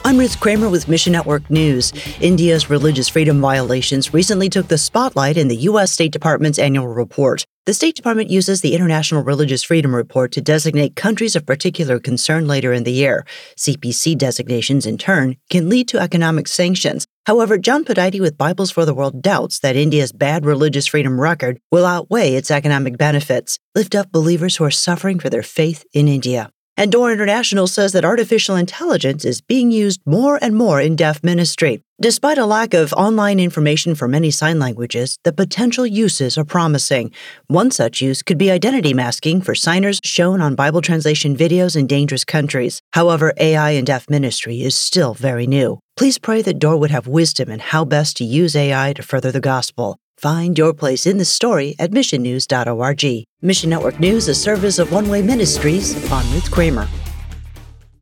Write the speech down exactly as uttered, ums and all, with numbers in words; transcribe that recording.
I'm Ruth Kramer with Mission Network News. India's religious freedom violations recently took the spotlight in the U S State Department's annual report. The State Department uses the International Religious Freedom Report to designate countries of particular concern later in the year. C P C designations, in turn, can lead to economic sanctions. However, John Podaite with Bibles for the World doubts that India's bad religious freedom record will outweigh its economic benefits. Lift up believers who are suffering for their faith in India. And Door International says that artificial intelligence is being used more and more in deaf ministry. Despite a lack of online information for many sign languages, the potential uses are promising. One such use could be identity masking for signers shown on Bible translation videos in dangerous countries. However, A I in deaf ministry is still very new. Please pray that Door would have wisdom in how best to use A I to further the gospel. Find your place in the story at mission news dot org. Mission Network News, a service of One Way Ministries. I'm Ruth Kramer.